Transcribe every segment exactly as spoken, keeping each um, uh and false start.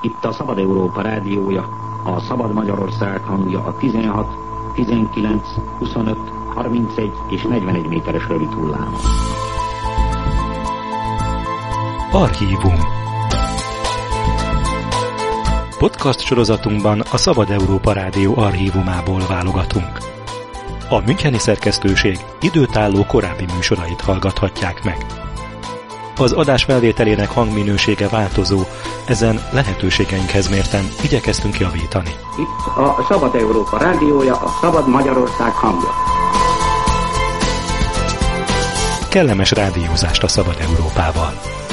Itt a Szabad Európa rádiója, a Szabad Magyarország hangja a tizenhat, tizenkilenc, huszonöt, harmincegy és negyvenegy méteres rövid hullámon. Archívum. Podcast sorozatunkban a Szabad Európa Rádió archívumából válogatunk. A müncheni szerkesztőség időtálló korábbi műsorait hallgathatják meg. Az adás felvételének hangminősége változó, ezen lehetőségeinkhez mérten igyekeztünk javítani. Itt a Szabad Európa rádiója, a Szabad Magyarország hangja. Kellemes rádiózást a Szabad Európával!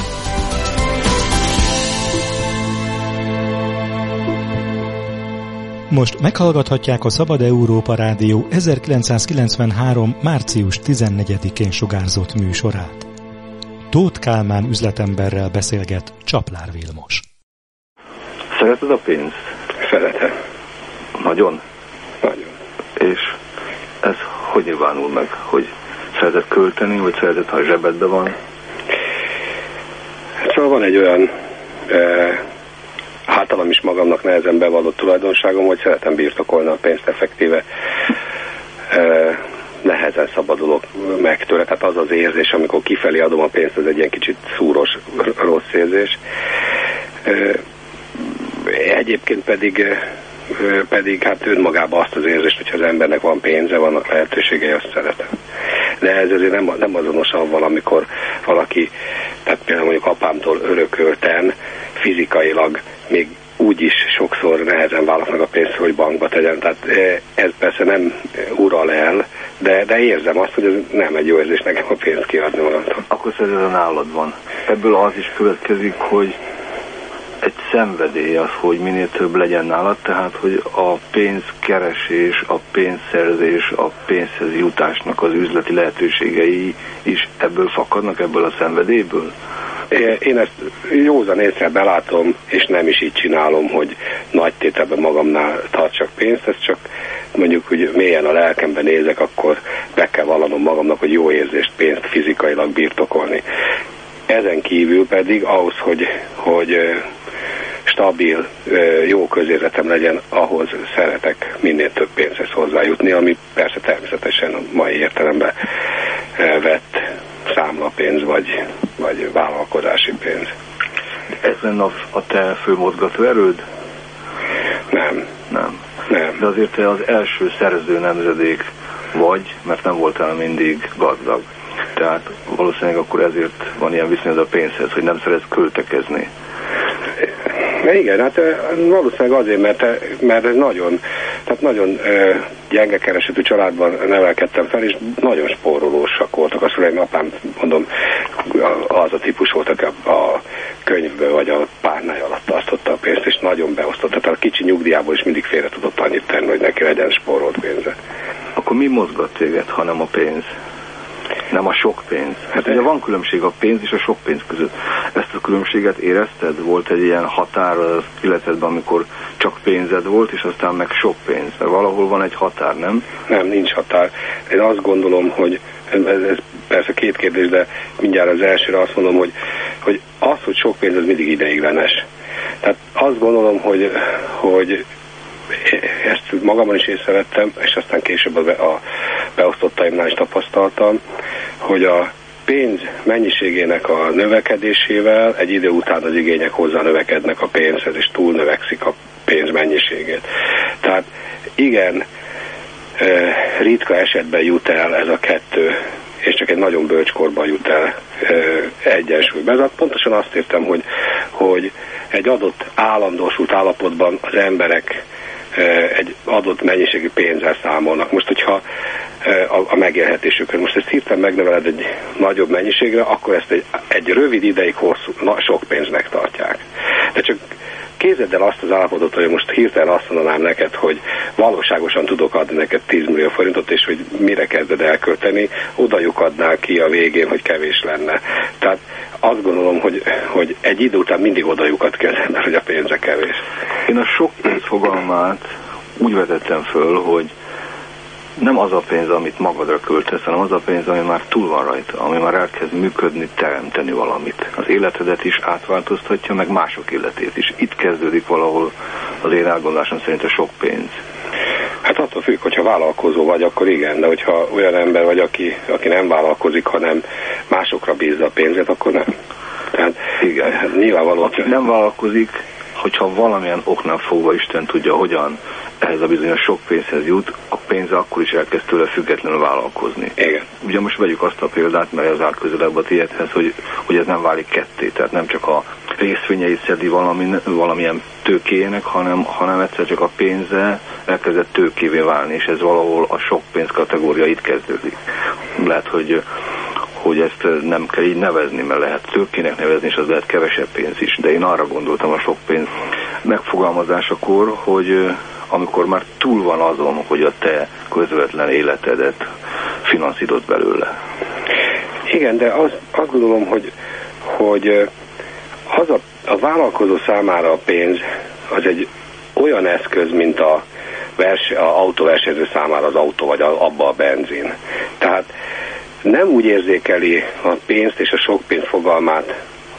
Most meghallgathatják a Szabad Európa Rádió ezerkilencszázkilencvenhárom. március tizennegyedikén sugárzott műsorát. Tóth Kálmán üzletemberrel beszélget Csaplár Vilmos. Szereted a pénzt? Szeretem. Nagyon? Nagyon. És ez hogy nyilvánul meg? Hogy szereted költeni, vagy szereted, ha a zsebedben van? Szóval van egy olyan eh, általam is magamnak nehezen bevallott tulajdonságom, hogy szeretem birtokolni a pénzt effektíve. Eh, nehezen szabadulok meg tőle, tehát az az érzés, amikor kifelé adom a pénzt, ez egy ilyen kicsit szúros, rossz érzés. Egyébként pedig, pedig hát önmagában azt az érzést, hogyha az embernek van pénze, vannak lehetőségei, azt szeretem. De ez azért nem, nem azonos avval, amikor valaki, tehát például mondjuk apámtól örökölten, fizikailag még úgy is sokszor nehezen vállal meg a pénzt, hogy bankba tegyen. Tehát ez persze nem ural el, de, de érzem azt, hogy ez nem egy jó érzés nekem a pénzt kiadni magamtól. Akkor szerintem nálad van. Ebből az is következik, hogy egy szenvedély az, hogy minél több legyen nálad, tehát hogy a pénzkeresés, a pénzszerzés, a pénzhez jutásnak az üzleti lehetőségei is ebből fakadnak, ebből a szenvedélyből? Én ezt józan észre belátom, és nem is így csinálom, hogy nagy tételben magamnál tartsak pénzt, ez csak mondjuk, hogy mélyen a lelkemben nézek, akkor be kell vallanom magamnak, hogy jó érzést pénzt fizikailag birtokolni. Ezen kívül pedig ahhoz, hogy, hogy stabil, jó közérzetem legyen, ahhoz szeretek minél több pénzhez hozzájutni, ami persze természetesen a mai értelemben vett számlapénz, vagy, vagy vállalkozási pénz. Ez lenne a, a te fő mozgató erőd? Nem. Nem. Nem. De azért te az első szerző nemzedék vagy, mert nem voltál mindig gazdag. Tehát valószínűleg akkor ezért van ilyen viszonyod a pénzhez, hogy nem szeretsz költekezni. Igen, hát valószínűleg azért, mert, mert nagyon, tehát nagyon gyenge keresetű családban nevelkedtem fel, és nagyon spórolósak voltak a szüleim. Apám, mondom, az a típus volt, aki a, a könyvből vagy a párnája alatt tartotta a pénzt, és nagyon beosztotta. Tehát a kicsi nyugdíjából is mindig félre tudott annyit tenni, hogy neki legyen spórolt pénze. Akkor mi mozgat téged, hanem a pénz? Nem a sok pénz. Hát ugye van különbség a pénz és a sok pénz között. Ezt a különbséget érezted? Volt egy ilyen határ az életedben, amikor csak pénzed volt, és aztán meg sok pénz? Mert valahol van egy határ, nem? Nem, nincs határ. Én azt gondolom, hogy ez, ez persze két kérdés, de mindjárt az elsőre azt mondom, hogy, hogy az, hogy sok pénz, ez mindig ideiglenes. Tehát azt gondolom, hogy, hogy ezt magamon is észrevettem, és aztán később a, a beosztottaimnál is tapasztaltam, hogy a pénz mennyiségének a növekedésével egy idő után az igények hozzá növekednek a pénzhez, és túl növekszik a pénz mennyiségét. Tehát igen, ritka esetben jut el ez a kettő, és csak egy nagyon bölcskorban jut el egyensúlyba. Ez pontosan azt értem, hogy, hogy egy adott állandósult állapotban az emberek egy adott mennyiségű pénzzel számolnak. Most, hogyha a, a megélhetésükön, most ezt hirtelen megnöveled egy nagyobb mennyiségre, akkor ezt egy, egy rövid ideig hosszú, na, sok pénznek tartják. De csak képzeld el azt az állapotot, hogy most hirtelen azt mondanám neked, hogy valóságosan tudok adni neked tíz millió forintot, és hogy mire kezded elkölteni, oda lyukadnál ki a végén, hogy kevés lenne. Tehát azt gondolom, hogy, hogy egy idő után mindig oda lyukad ki az ember, hogy a pénze kevés. Én a sok pénz fogalmát úgy vetettem föl, hogy nem az a pénz, amit magadra költesz, hanem az a pénz, ami már túl van rajta, ami már elkezd működni, teremteni valamit. Az életedet is átváltoztatja, meg mások életét is. Itt kezdődik valahol az én elgondolásom szerint a sok pénz. Hát attól függ, hogyha vállalkozó vagy, akkor igen, de hogyha olyan ember vagy, aki, aki nem vállalkozik, hanem másokra bízza a pénzét, akkor nem. Tehát igen, hát nyilvánvaló. Aki nem vállalkozik, hogyha valamilyen oknál fogva Isten tudja, hogyan ehhez a bizonyos sok pénzhez jut, a pénz akkor is elkezd tőle függetlenül vállalkozni. Igen. Ugye most vegyük azt a példát, mert az áll közelebb a tiédhez, hogy, hogy ez nem válik ketté, tehát nem csak a részvényeit szedi valami, valamilyen tőkéjének, hanem, hanem egyszer csak a pénze elkezdett tőkévé válni, és ez valahol a sok pénz kategória itt kezdődik. Lehet, hogy hogy ezt nem kell így nevezni, mert lehet tőkének nevezni, és az lehet kevesebb pénz is. De én arra gondoltam a sok pénz megfogalmazásakor, hogy amikor már túl van azon, hogy a te közvetlen életedet finanszírozod belőle. Igen, de az, azt gondolom, hogy, hogy az a, a vállalkozó számára a pénz az egy olyan eszköz, mint a, vers, a autóversenyző számára az autó, vagy a, abba a benzin. Tehát nem úgy érzékeli a pénzt és a sok pénz fogalmát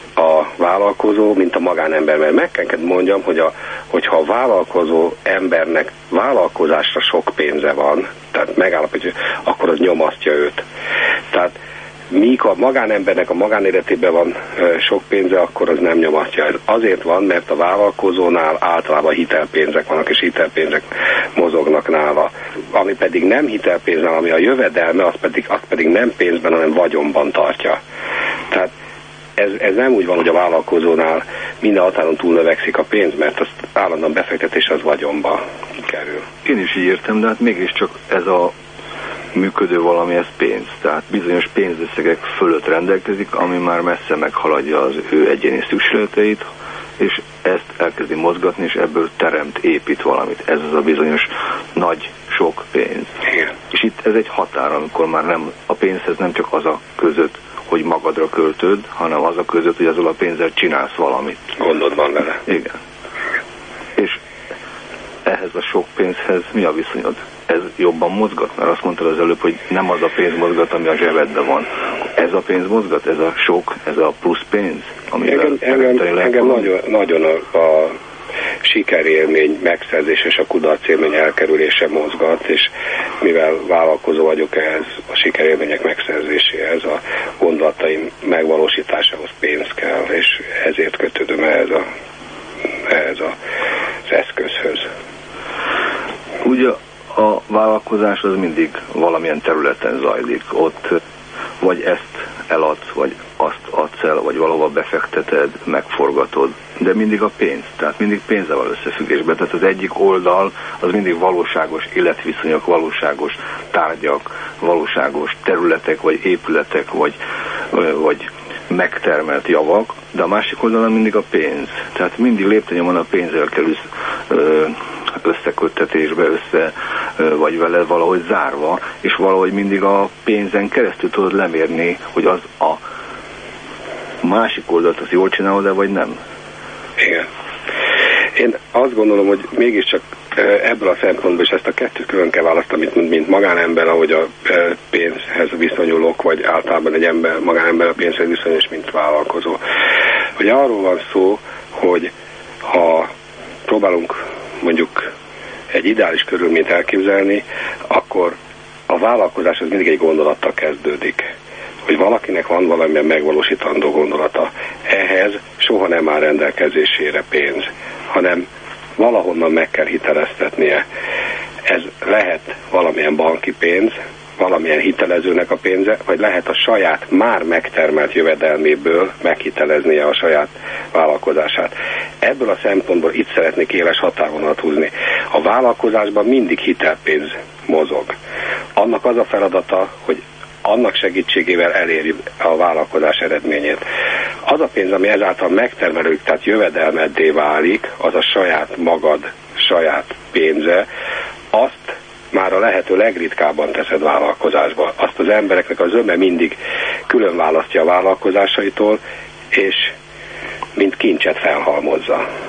a vállalkozó, mint a magánember, mert meg kell mondjam, hogy a, hogyha a vállalkozó embernek vállalkozásra sok pénze van, tehát megállapítja, akkor az nyomasztja őt. Tehát míg a magánembernek a magánéletében van e, sok pénze, akkor az nem nyomasztja. Ez azért van, mert a vállalkozónál általában hitelpénzek vannak, és hitelpénzek mozognak nála. Ami pedig nem hitelpénznél, ami a jövedelme, az pedig, az pedig nem pénzben, hanem vagyonban tartja. Tehát ez, ez nem úgy van, hogy a vállalkozónál minden határon túl növekszik a pénz, mert az állandóan befektetés az vagyonba kerül. Én is így értem, de hát mégiscsak ez a működő valami, ez pénz. Tehát bizonyos pénzösszegek fölött rendelkezik, ami már messze meghaladja az ő egyéni szükségleteit, és ezt elkezdi mozgatni, és ebből teremt, épít valamit. Ez az a bizonyos nagy, sok pénz. Igen. És itt ez egy határ, amikor már nem, a pénzhez nem csak az a között, hogy magadra költöd, hanem az a között, hogy azzal a pénzzel csinálsz valamit. Gondod van vele. Igen. És ehhez a sok pénzhez mi a viszonyod? Ez jobban mozgat? Mert azt mondtad az előbb, hogy nem az a pénz mozgat, ami a zsebedben van. Ez a pénz mozgat? Ez a sok, ez a plusz pénz? Engem, engem, engem nagyon, nagyon a, a sikerélmény megszerzés és a kudarcélmény elkerülése mozgat, és mivel vállalkozó vagyok, ehhez a sikerélmények megszerzéséhez, a gondolataim megvalósításához pénz kell, és ezért kötődöm ehhez, a, ehhez a, az eszközhöz. Ugye a vállalkozás az mindig valamilyen területen zajlik. Ott vagy ezt eladsz, vagy azt adsz el, vagy valahova befekteted, megforgatod, de mindig a pénz, tehát mindig pénzzel van összefüggésben. Tehát az egyik oldal az mindig valóságos életviszonyok, valóságos tárgyak, valóságos területek, vagy épületek, vagy, vagy megtermelt javak, de a másik oldalon mindig a pénz. Tehát mindig léptennyomon a pénzzel kerülsz összeköttetésbe, össze, vagy vele valahogy zárva, és valahogy mindig a pénzen keresztül tudod lemérni, hogy az a másik oldalt azt jól csinálod-e, vagy nem. Igen. Én azt gondolom, hogy mégiscsak ebből a szempontból is ezt a kettőt külön kell választani, mint, mint magánember, ahogy a pénzhez viszonyulok, vagy általában egy ember, magánember a pénzhez viszonyul, és mint vállalkozó. Hogy arról van szó, hogy ha próbálunk mondjuk egy ideális körülményt elképzelni, akkor a vállalkozás az mindig egy gondolattal kezdődik. Hogy valakinek van valamilyen megvalósítandó gondolata. Ehhez soha nem áll rendelkezésére pénz, hanem valahonnan meg kell hiteleztetnie. Ez lehet valamilyen banki pénz, valamilyen hitelezőnek a pénze, vagy lehet a saját már megtermelt jövedelméből meghiteleznie a saját vállalkozását. Ebből a szempontból itt szeretnék éles határvonalat húzni. A vállalkozásban mindig hitelpénz mozog. Annak az a feladata, hogy annak segítségével elérjük a vállalkozás eredményét. Az a pénz, ami ezáltal megtermelődik, tehát jövedelmeddé válik, az a saját magad, saját pénze, azt már a lehető legritkábban teszed vállalkozásba. Azt az embereknek az zöme mindig külön választja a vállalkozásaitól, és mint kincset felhalmozza.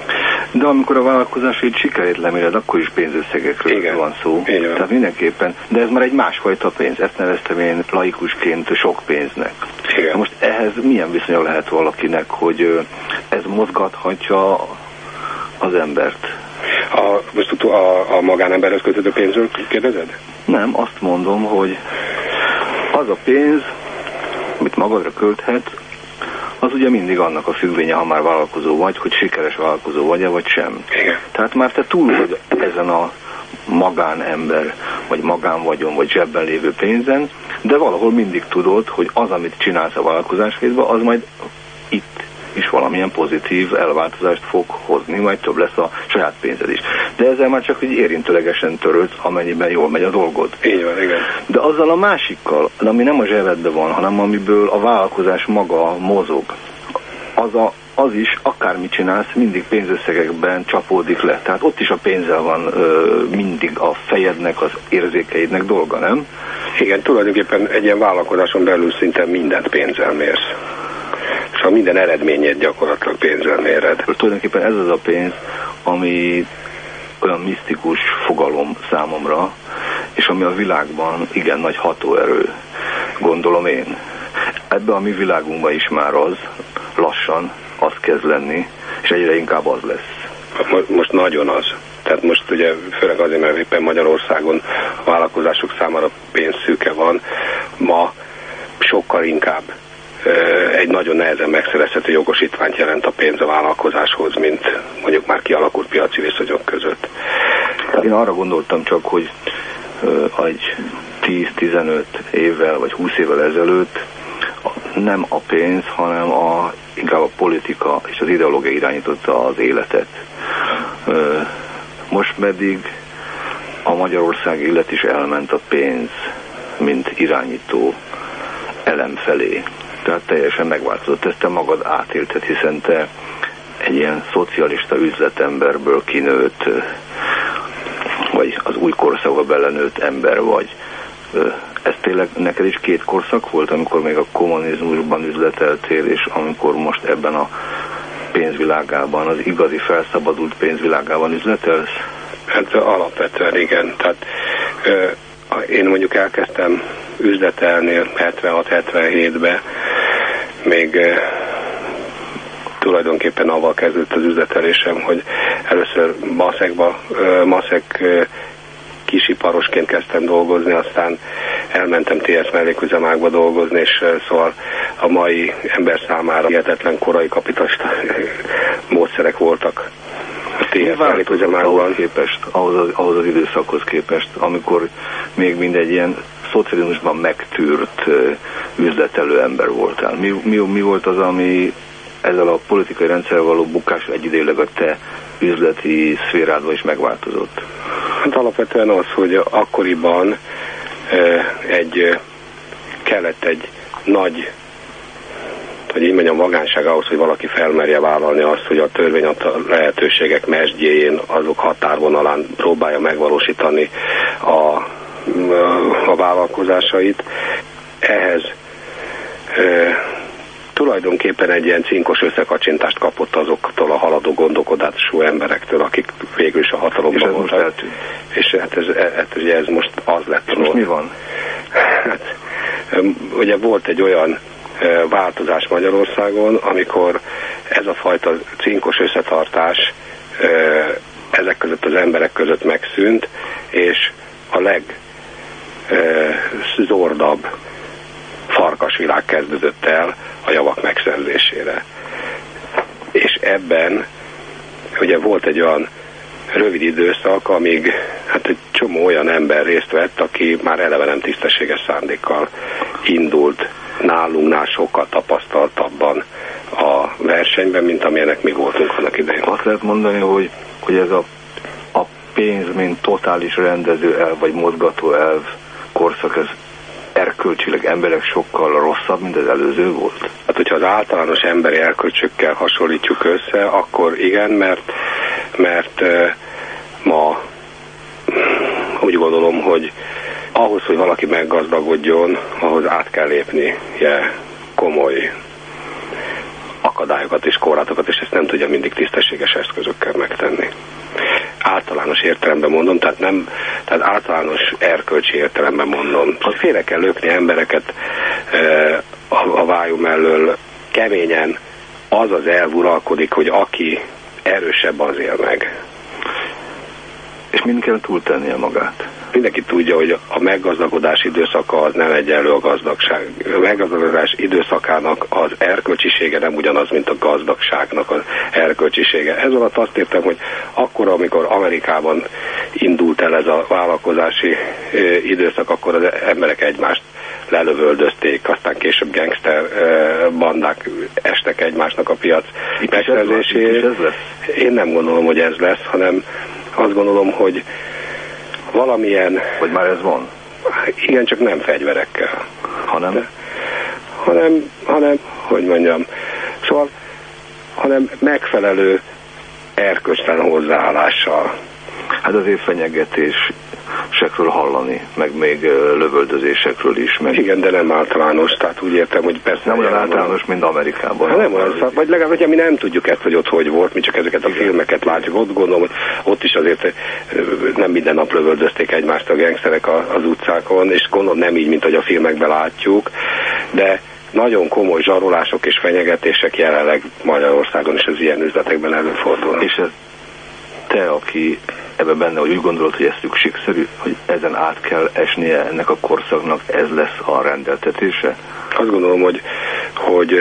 De amikor a vállalkozásait sikerét leméred, akkor is pénzösszegekről igen. van szó. Igen. Tehát mindenképpen, de ez már egy másfajta pénz. Ezt neveztem én laikusként sok pénznek. Igen. Most ehhez milyen viszonya lehet valakinek, hogy ez mozgathatja az embert? A, most a, a magánemberhez kötődő pénzről kérdezed? Nem, azt mondom, hogy az a pénz, amit magadra költhet, az ugye mindig annak a függvénye, ha már vállalkozó vagy, hogy sikeres vállalkozó vagy-e, vagy sem. Igen. Tehát már te túl vagy ezen a magánember, vagy magánvagyon, vagy zsebben lévő pénzen, de valahol mindig tudod, hogy az, amit csinálsz a vállalkozáskézben, az majd itt is valamilyen pozitív elváltozást fog hozni, majd több lesz a saját pénzed is. De ezzel már csak így érintőlegesen törődsz, amennyiben jól megy a dolgod. Így van, igen. De azzal a másikkal, ami nem a zsebedben van, hanem amiből a vállalkozás maga mozog, az, a, az is, akármit csinálsz, mindig pénzösszegekben csapódik le. Tehát ott is a pénzzel van ö, mindig a fejednek, az érzékeidnek dolga, nem? Igen, tulajdonképpen egy ilyen vállalkozáson belül szinte mindent pénzzel mérsz. És a minden eredményét gyakorlatilag pénzzel méred. Tulajdonképpen ez az a pénz, ami olyan misztikus fogalom számomra, és ami a világban igen nagy hatóerő, gondolom én. Ebben a mi világunkban is már az, lassan az kezd lenni, és egyre inkább az lesz. Most nagyon az. Tehát most ugye főleg azért, mert éppen Magyarországon a vállalkozások számára pénzszűke van, ma sokkal inkább egy nagyon nehezen megszerezhető jogosítványt jelent a pénz a vállalkozáshoz, mint mondjuk már kialakult piaci viszonyok között. Én arra gondoltam csak, hogy egy tíz-tizenöt évvel vagy húsz évvel ezelőtt nem a pénz, hanem a, inkább a politika és az ideológia irányította az életet. Most pedig a Magyarország élet is elment a pénz, mint irányító elem felé. Tehát teljesen megváltozott. Ezt te magad átélted, hiszen te egy ilyen szocialista üzletemberből kinőtt, vagy az új korszakba belenőtt ember vagy. Ez tényleg neked is két korszak volt, amikor még a kommunizmusban üzleteltél, és amikor most ebben a pénzvilágában, az igazi felszabadult pénzvilágában üzletelsz? Hát alapvetően igen. Tehát ö, én mondjuk elkezdtem üzletelni hetvenhat-hetvenhétben, még e, tulajdonképpen avval kezdődött az üzletelésem, hogy először maszekba, e, maszek e, kisiparosként kezdtem dolgozni, aztán elmentem té es melléküzemákba dolgozni, és e, szóval a mai ember számára hihetetlen korai kapitalista módszerek voltak a té es melléküzemákban. Képest, ahhoz, az, ahhoz az időszakhoz képest, amikor még mindegy ilyen szocializmusban megtűrt uh, üzletelő ember voltál. Mi, mi, mi volt az, ami ezzel a politikai rendszerrel való bukás egyidejűleg a te üzleti szférádban is megváltozott? Hát alapvetően az, hogy akkoriban uh, egy uh, kellett egy nagy, hogy így mondjam, vagánság ahhoz, hogy valaki felmerje vállalni azt, hogy a törvény adta lehetőségek mesdjéjén, azok határvonalán próbálja megvalósítani a a vállalkozásait. Ehhez e, tulajdonképpen egy ilyen cinkos összekacsintást kapott azoktól a haladó gondolkodású emberektől, akik végül is a hatalomban voltak. És hát ez, ez, ez most az lett. És most mi van? Hát, ugye volt egy olyan e, változás Magyarországon, amikor ez a fajta cinkos összetartás e, ezek között az emberek között megszűnt, és a leg zordabb farkasvilág kezdődött el a javak megszerzésére. És ebben ugye volt egy olyan rövid időszak, amíg hát egy csomó olyan ember részt vett, aki már eleve nem tisztességes szándékkal indult nálunknál sokkal tapasztaltabban a versenyben, mint amilyenek mi voltunk annak idején. Azt lehet mondani, hogy, hogy ez a, a pénz, mint totális rendező elv, vagy mozgató elv korszak, ez erkölcsileg emberek sokkal rosszabb, mint az előző volt? Hát, hogyha az általános emberi erkölcsökkel hasonlítjuk össze, akkor igen, mert, mert uh, ma úgy gondolom, hogy ahhoz, hogy valaki meggazdagodjon, ahhoz át kell lépnie komoly akadályokat és korlátokat, és ezt nem tudja mindig tisztességes eszközökkel megtenni. tenni. Általános értelemben mondom, tehát nem, tehát általános erkölcsi értelemben mondom. Félre kell lökni embereket e, a, a vájú mellől, keményen az az elv uralkodik, hogy aki erősebb, az él meg. És mind kell túltennie magát? Mindenki tudja, hogy a meggazdagodás időszaka az nem egyenlő a gazdagság. A meggazdagodás időszakának az erkölcsisége nem ugyanaz, mint a gazdagságnak az erkölcsisége. Ez alatt azt értem, hogy akkor, amikor Amerikában indult el ez a vállalkozási időszak, akkor az emberek egymást lelövöldözték, aztán később gangster bandák estek egymásnak a piac megszerzéséért. Én nem gondolom, hogy ez lesz, hanem azt gondolom, hogy valamilyen... Vagy már ez van? Igen, csak nem fegyverekkel. Hanem? De, hanem, hanem, hogy mondjam, szóval, hanem megfelelő erkölcstelen hozzáállással. Hát azért fenyegetésekről hallani, meg még lövöldözésekről is. Meg... Igen, de nem általános, tehát úgy értem, hogy persze... Nem olyan általános, mint Amerikában. Hát nem olyan, vagy legalább, hogyha mi nem tudjuk ezt, hogy ott hogy volt, mi csak ezeket a igen. filmeket látjuk. Ott gondolom, hogy ott is azért nem minden nap lövöldözték egymást a gangsterek az utcákon, és gondolom nem így, mint hogy a filmekben látjuk, de nagyon komoly zsarolások és fenyegetések jelenleg Magyarországon is az ilyen üzletekben előfordulnak. És ez te, aki ebben benne, hogy úgy gondolod, hogy ez szükségszerű, hogy ezen át kell esnie ennek a korszaknak, ez lesz a rendeltetése? Azt gondolom, hogy, hogy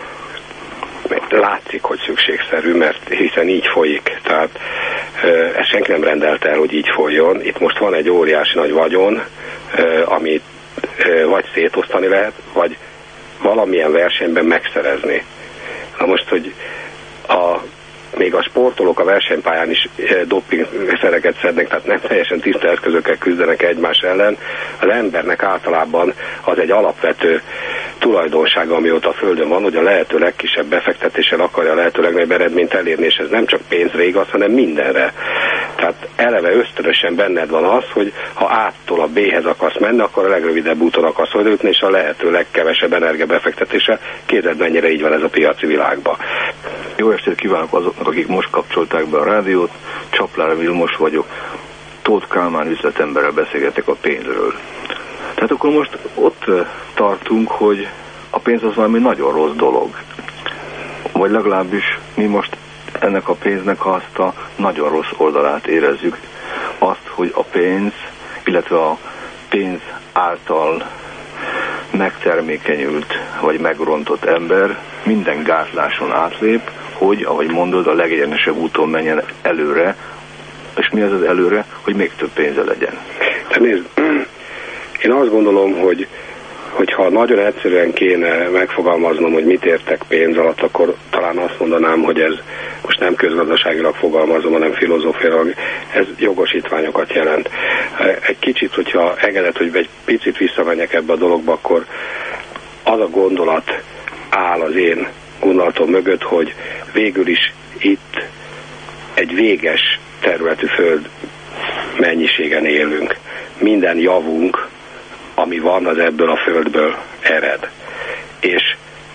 látszik, hogy szükségszerű, mert hiszen így folyik. Tehát ezt senki nem rendelte el, hogy így folyjon. Itt most van egy óriási nagy vagyon, amit vagy szétosztani lehet, vagy valamilyen versenyben megszerezni. Na most, hogy a még a sportolók a versenypályán is dopingszereket szednek, tehát nem teljesen tiszta eszközökkel küzdenek egymás ellen. Az embernek általában az egy alapvető tulajdonsága, ami ott a Földön van, hogy a lehető legkisebb befektetéssel akarja a lehető legnagyobb eredményt elérni, és ez nem csak pénzre igaz, hanem mindenre. Tehát eleve ösztönösen benned van az, hogy ha A-tól a B-hez akarsz menni, akkor a legrövidebb úton akarsz jutni, és a lehető legkevesebb energiabefektetéssel. Képzeld, mennyire így van ez a piaci világban. Jó estét kívánok azoknak, akik most kapcsolták be a rádiót. Csaplár Vilmos vagyok. Tóth Kálmán üzletemberrel beszélgetek a pénzről. Tehát akkor most ott tartunk, hogy a pénz az valami nagyon rossz dolog. Vagy legalábbis mi most ennek a pénznek azt a nagyon rossz oldalát érezzük. Azt, hogy a pénz, illetve a pénz által megtermékenyült vagy megrontott ember minden gátláson átlép, hogy, ahogy mondod, a legegyenesebb úton menjen előre, és mi az az előre, hogy még több pénze legyen. De nézd, én azt gondolom, hogy hogyha nagyon egyszerűen kéne megfogalmaznom, hogy mit értek pénz alatt, akkor talán azt mondanám, hogy ez most nem közgazdaságilag fogalmazom, hanem filozófiailag, ez jogosítványokat jelent. Egy kicsit, hogyha engedett, hogy egy picit visszamenjek ebbe a dologba, akkor az a gondolat áll az én gondolatom mögött, hogy végül is itt egy véges területű föld mennyiségen élünk. Minden javunk, ami van, az ebből a földből ered. És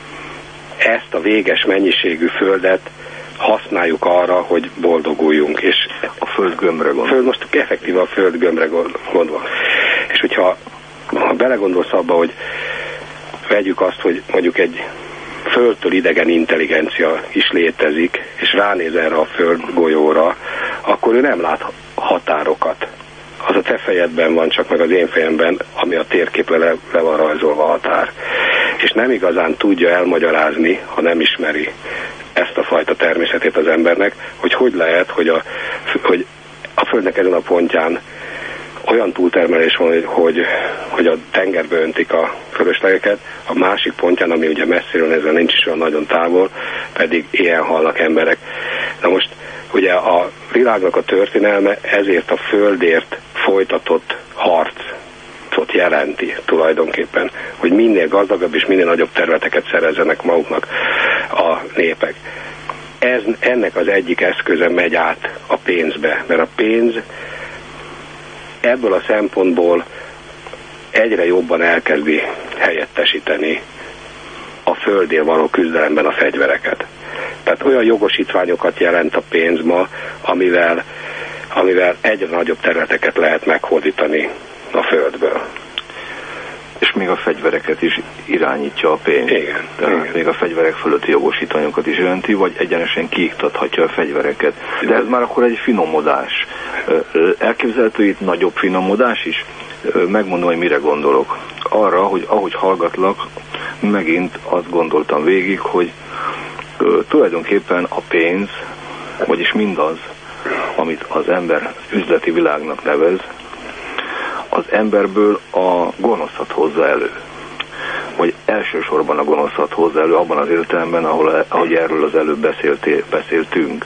ezt a véges mennyiségű földet használjuk arra, hogy boldoguljunk. És a földgömbre gondol. Föld, most effektíve a földgömbre gondol. És hogyha ha belegondolsz abba, hogy vegyük azt, hogy mondjuk egy földtől idegen intelligencia is létezik, és ránéz erre a földgolyóra, akkor ő nem lát határokat. Az a te fejedben van, csak meg az én fejemben, ami a térképre le, le van rajzolva a határ. És nem igazán tudja elmagyarázni, ha nem ismeri ezt a fajta természetét az embernek, hogy hogy lehet, hogy a, hogy a Földnek ezen a pontján olyan túltermelés van, hogy, hogy, hogy a tengerbe öntik a fölöslegeket, a másik pontján, ami ugye messziről ezzel nincs is olyan nagyon távol, pedig ilyen halnak emberek. Na most ugye a világnak a történelme ezért a földért folytatott harcot jelenti tulajdonképpen, hogy minél gazdagabb és minél nagyobb területeket szerezzenek maguknak a népek. Ez, ennek az egyik eszköze megy át a pénzbe, mert a pénz ebből a szempontból egyre jobban elkezdi helyettesíteni a földért való küzdelemben a fegyvereket. Tehát olyan jogosítványokat jelent a pénz ma, amivel, amivel egyre nagyobb területeket lehet meghódítani a földből. És még a fegyvereket is irányítja a pénz. Igen, Tehát igen. még a fegyverek fölötti jogosítványokat is jelenti, vagy egyenesen kiiktathatja a fegyvereket. De ez már akkor egy finomodás. Elképzelhető itt nagyobb finomodás is? Megmondom, hogy mire gondolok. Arra, hogy ahogy hallgatlak, megint azt gondoltam végig, hogy tulajdonképpen a pénz, vagyis mindaz, amit az ember üzleti világnak nevez, az emberből a gonoszat hozza elő. Vagy elsősorban a gonoszat hozza elő, abban az értelemben, ahol, ahogy erről az előbb beszélté, beszéltünk.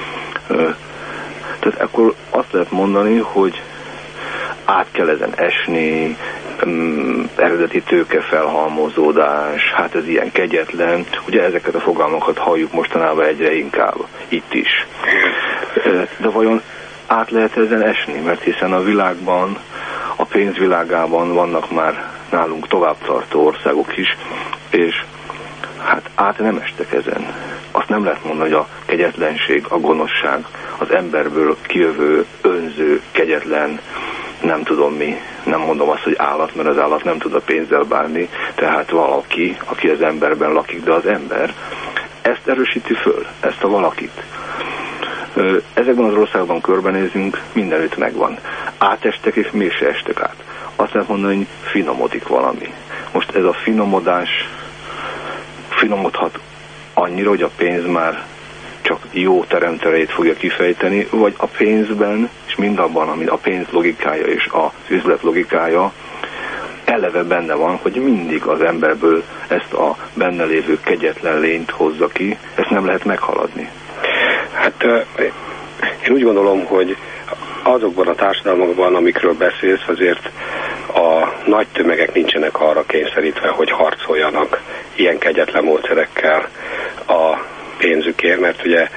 Tehát akkor azt lehet mondani, hogy át kell ezen esni, um, eredeti tőke felhalmozódás, hát ez ilyen kegyetlen. Ugye ezeket a fogalmakat halljuk mostanában egyre inkább, itt is. De vajon át lehet ezen esni? Mert hiszen a világban, a pénzvilágában vannak már nálunk továbbtartó országok is, és hát át nem estek ezen. Azt nem lehet mondani, hogy a kegyetlenség, a gonoszság, az emberből kijövő, önző, kegyetlen, nem tudom mi, nem mondom azt, hogy állat, mert az állat nem tud a pénzzel bánni, tehát valaki, aki az emberben lakik, de az ember ezt erősíti föl, ezt a valakit. Ezekben az országban körbenézünk, mindenütt megvan. Átestek és mégse estek át. Azt lehet mondani, hogy finomodik valami. Most ez a finomodás finomodhat annyira, hogy a pénz már csak jó teremtereit fogja kifejteni, vagy a pénzben, és mindabban, ami a pénz logikája és az üzlet logikája eleve benne van, hogy mindig az emberből ezt a benne lévő kegyetlen lényt hozza ki, ezt nem lehet meghaladni. Hát én úgy gondolom, hogy azokban a társadalmakban, amikről beszélsz, azért a nagy tömegek nincsenek arra kényszerítve, hogy harcoljanak ilyen kegyetlen módszerekkel a pénzükért, mert ugye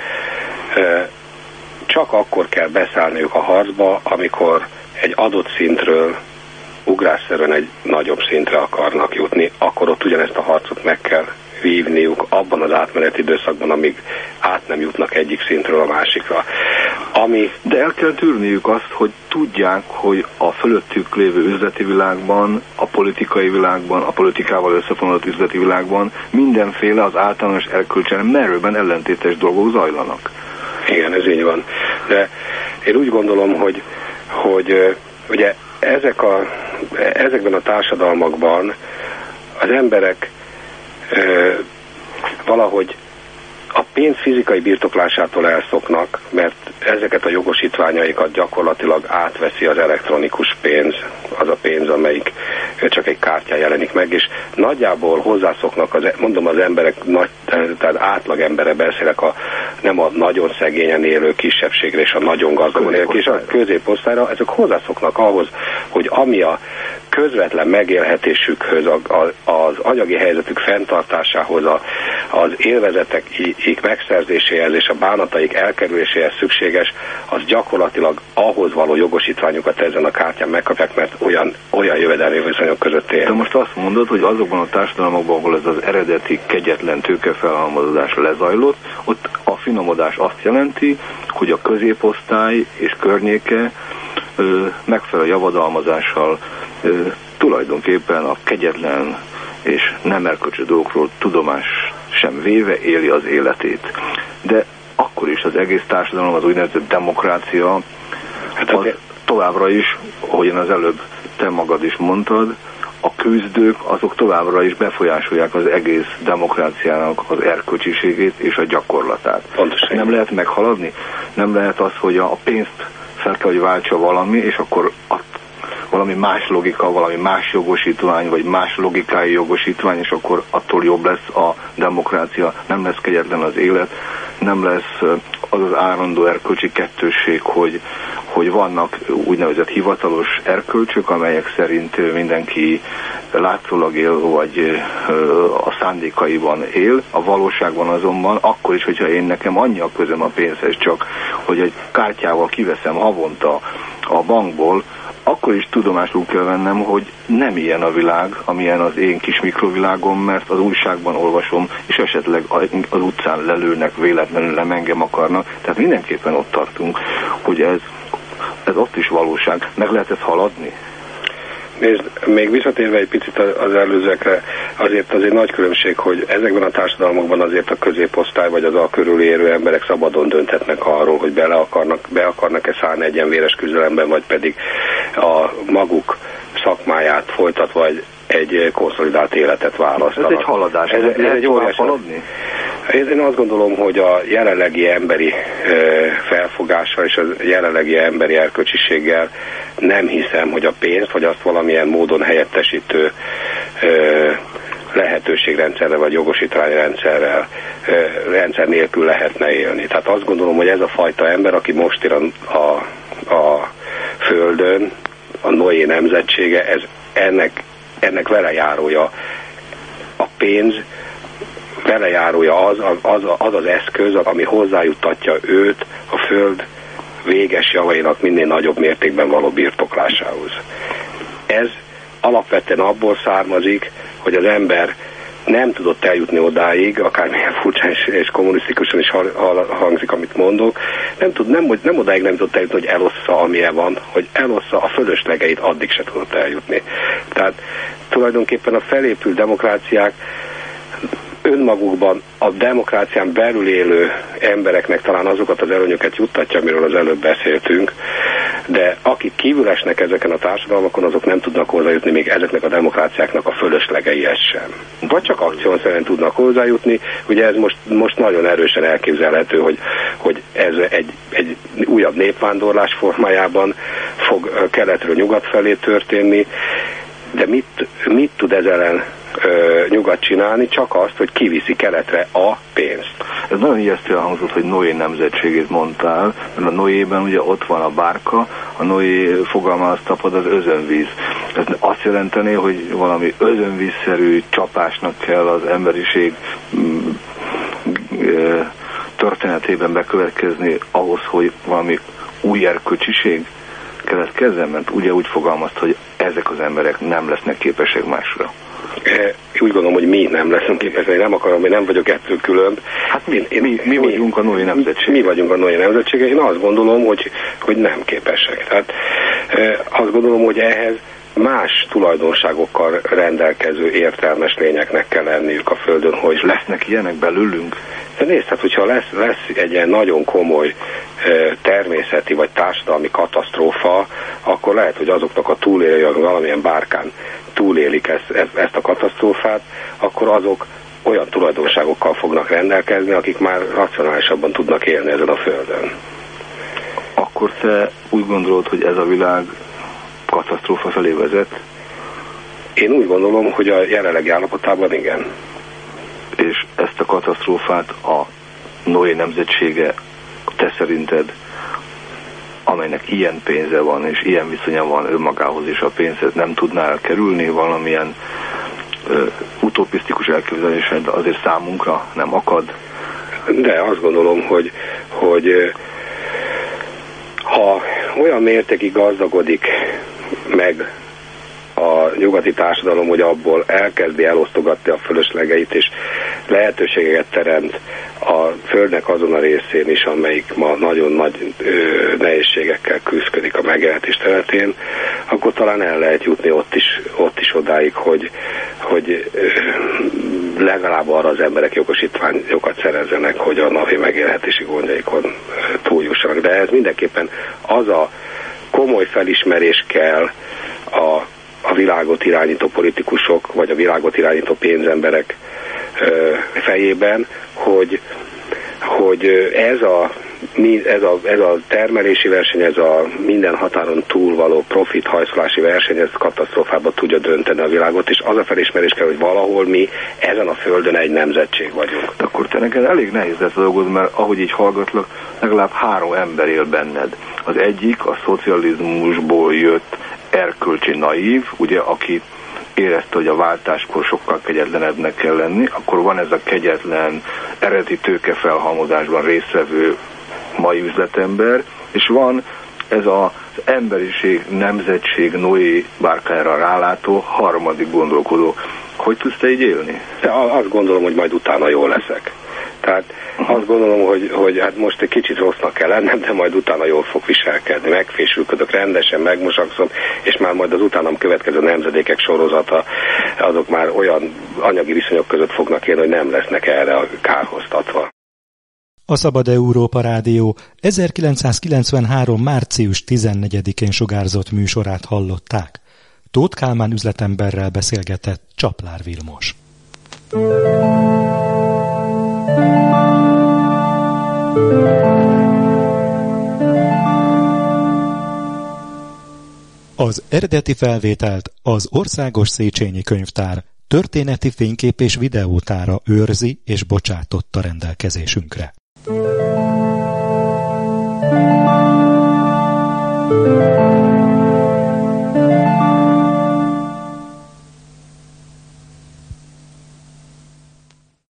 csak akkor kell beszállniuk a harcba, amikor egy adott szintről ugrásszerűen egy nagyobb szintre akarnak jutni, akkor ott ugyanezt a harcot meg kell vívniuk abban az átmeneti időszakban, amíg át nem jutnak egyik szintről a másikra. Ami... De el kell tűrniük azt, hogy tudják, hogy a fölöttük lévő üzleti világban, a politikai világban, a politikával összefonódott üzleti világban mindenféle az általános erkölcsen merőben ellentétes dolgok zajlanak. Igen, ez így van. De én úgy gondolom, hogy, hogy ugye ezek a, ezekben a társadalmakban az emberek e, valahogy a pénz fizikai birtoklásától elszoknak, mert ezeket a jogosítványaikat gyakorlatilag átveszi az elektronikus pénz, az a pénz, amelyik csak egy kártyán jelenik meg, és nagyjából hozzászoknak, az, mondom az emberek, nagy, tehát átlag emberre beszélek, a, nem a nagyon szegényen élő kisebbségre és a nagyon gazdagon élők, és a középosztályra, ezek hozzászoknak ahhoz, hogy ami a közvetlen megélhetésükhöz, a, a, az anyagi helyzetük fenntartásához, a, az élvezetek megszerzéséhez és a bánataik elkerüléséhez szükséges, az gyakorlatilag ahhoz való jogosítványokat ezen a kártyán megkapják, mert olyan, olyan jövedelmi viszonyok között él. De most azt mondod, hogy azokban a társadalmakban, ahol ez az eredeti kegyetlen tőkefelhalmozódás lezajlott, ott a finomodás azt jelenti, hogy a középosztály és környéke ö, megfelelő javadalmazással ö, tulajdonképpen a kegyetlen és nem erkölcsös dolgokról tudomás sem véve éli az életét. De akkor is az egész társadalom, az úgynevezett demokrácia, hát az továbbra is, ahogyan az előbb te magad is mondtad, a küzdők azok továbbra is befolyásolják az egész demokráciának az erkölcsiségét és a gyakorlatát. Pontosan. Nem lehet meghaladni, nem lehet az, hogy a pénzt fel kell, hogy váltsa valami, és akkor a valami más logika, valami más jogosítvány, vagy más logikai jogosítvány, és akkor attól jobb lesz a demokrácia, nem lesz kegyetlen az élet, nem lesz az az állandó erkölcsi kettősség, hogy, hogy vannak úgynevezett hivatalos erkölcsök, amelyek szerint mindenki látszólag él, vagy a szándékaiban él, a valóságban azonban, akkor is, hogyha én nekem annyi a közöm a pénzhez, csak hogy egy kártyával kiveszem havonta a bankból, akkor is tudomásul kell vennem, hogy nem ilyen a világ, amilyen az én kis mikrovilágom, mert az újságban olvasom, és esetleg az utcán lelőnek, véletlenül nem engem akarnak. Tehát mindenképpen ott tartunk, hogy ez, ez ott is valóság. Meg lehet ezt haladni? Nézd, még visszatérve egy picit az előzőekre, azért az egy nagy különbség, hogy ezekben a társadalmakban azért a középosztály vagy az a körül érő emberek szabadon dönthetnek arról, hogy bele akarnak, be akarnak-e szállni egy ilyen véres küzdelemben, vagy pedig a maguk szakmáját folytat, vagy egy konszolidált életet választanak. Ez egy haladás. Ez, ez, ez egy óriási haladni? Én azt gondolom, hogy a jelenlegi emberi felfogással és a jelenlegi emberi erkölcsiséggel nem hiszem, hogy a pénzt, vagy azt valamilyen módon helyettesítő lehetőségrendszerrel vagy jogosítványrendszerrel rendszer nélkül lehetne élni. Tehát azt gondolom, hogy ez a fajta ember, aki most él a, a, a Földön, a Noé nemzetsége, ez ennek, ennek velejárója a pénz, velejárója az az, az az eszköz, ami hozzájuttatja őt a Föld véges javainak minél nagyobb mértékben való birtoklásához. Ez alapvetően abból származik, hogy az ember nem tudott eljutni odáig, akármilyen furcsán és kommunisztikusan is hangzik, amit mondok, nem, tud, nem, nem odáig nem tudott eljutni, hogy elossza, amilyen van, hogy elossza a fölöslegeit, addig se tudott eljutni. Tehát tulajdonképpen a felépült demokráciák önmagukban a demokrácián belül élő embereknek talán azokat az előnyöket juttatja, amiről az előbb beszéltünk, de akik kívül esnek ezeken a társadalmakon, azok nem tudnak hozzájutni még ezeknek a demokráciáknak a fölöslegeihez sem. Vagy csak akciószerűen tudnak hozzájutni. Ugye ez most, most nagyon erősen elképzelhető, hogy, hogy ez egy, egy újabb népvándorlás formájában fog keletről nyugat felé történni, de mit, mit tud ez ellen Ö, nyugat csinálni? Csak azt, hogy kiviszi keletre a pénzt. Ez nagyon ijesztően hangzott, hogy Noé nemzetségét mondtál, mert a Noében ugye ott van a bárka, a Noé fogalma azt tapad az özönvíz. Ez azt jelenteni, hogy valami özönvízszerű csapásnak kell az emberiség mm, ö, történetében bekövetkezni ahhoz, hogy valami új erkölcsiség keletkezzen, mert ugye úgy fogalmazt, hogy ezek az emberek nem lesznek képesek másra. Úgy gondolom, hogy mi nem leszünk képesek, nem akarom, hogy nem vagyok ettől külön. Hát mi, én, mi, mi vagyunk a Noé nemzetsége. Mi vagyunk a Noé nemzetsége. Én azt gondolom, hogy, hogy nem képesek. Tehát azt gondolom, hogy ehhez más tulajdonságokkal rendelkező értelmes lényeknek kell lenniük a Földön, hogy lesznek ilyenek belőlünk. De nézd, hát hogyha lesz, lesz egy ilyen nagyon komoly természeti vagy társadalmi katasztrófa, akkor lehet, hogy azoknak a túlélői, valamilyen bárkán túlélik ezt, ezt, ezt a katasztrófát, akkor azok olyan tulajdonságokkal fognak rendelkezni, akik már racionálisabban tudnak élni ezen a Földön. Akkor te úgy gondolod, hogy ez a világ katasztrófa felé vezet? Én úgy gondolom, hogy a jelenlegi állapotában igen. És ezt a katasztrófát a Noé nemzetsége, te szerinted, amelynek ilyen pénze van, és ilyen viszonya van önmagához és a pénzhez, nem tudná elkerülni valamilyen ö, utopisztikus elképzelésed, azért számunkra nem akad? De azt gondolom, hogy, hogy ha olyan mértékig gazdagodik meg a nyugati társadalom, hogy abból elkezdi elosztogatni a fölöslegeit, és lehetőségeket teremt a Földnek azon a részén is, amelyik ma nagyon nagy ö, nehézségekkel küzdik a megélhetés területén, akkor talán el lehet jutni ott is, ott is odáig, hogy, hogy ö, legalább arra az emberek jogosítványokat szerezzenek, hogy a napi megélhetési gondjaikon túljussanak. De ez mindenképpen az a komoly felismerés kell a a világot irányító politikusok, vagy a világot irányító pénzemberek ö, fejében, hogy, hogy ez a, ez, a, ez a termelési verseny, ez a minden határon túlvaló profit hajszolási verseny, ez katasztrófába tudja dönteni a világot, és az a felismerés kell, hogy valahol mi ezen a Földön egy nemzetség vagyunk. De akkor te neked elég nehéz lesz a dolgod, mert ahogy így hallgatlak, legalább három ember él benned. Az egyik a szocializmusból jött erkölcsi naív, ugye, aki érezte, hogy a váltáskor sokkal kegyetlenebbnek kell lenni, akkor van ez a kegyetlen, eredeti tőke felhalmozásban résztvevő mai üzletember, és van ez az emberiség, nemzetség Noé bárkájára rálátó harmadik gondolkodó. Hogy tudsz te így élni? Azt gondolom, hogy majd utána jól leszek. Tehát azt gondolom, hogy, hogy hát most egy kicsit rossznak kell lennem, de majd utána jól fog viselkedni. Megfésülködök rendesen, megmosakszom, és már majd az utánam következő nemzedékek sorozata, azok már olyan anyagi viszonyok között fognak élni, hogy nem lesznek erre kárhoztatva. A Szabad Európa Rádió ezerkilencszázkilencvenhárom. március tizennegyedikén sugárzott műsorát hallották. Tóth Kálmán üzletemberrel beszélgetett Csaplár Vilmos. Az eredeti felvételt az Országos Széchenyi Könyvtár történeti fénykép és videótára őrzi és bocsátotta rendelkezésünkre.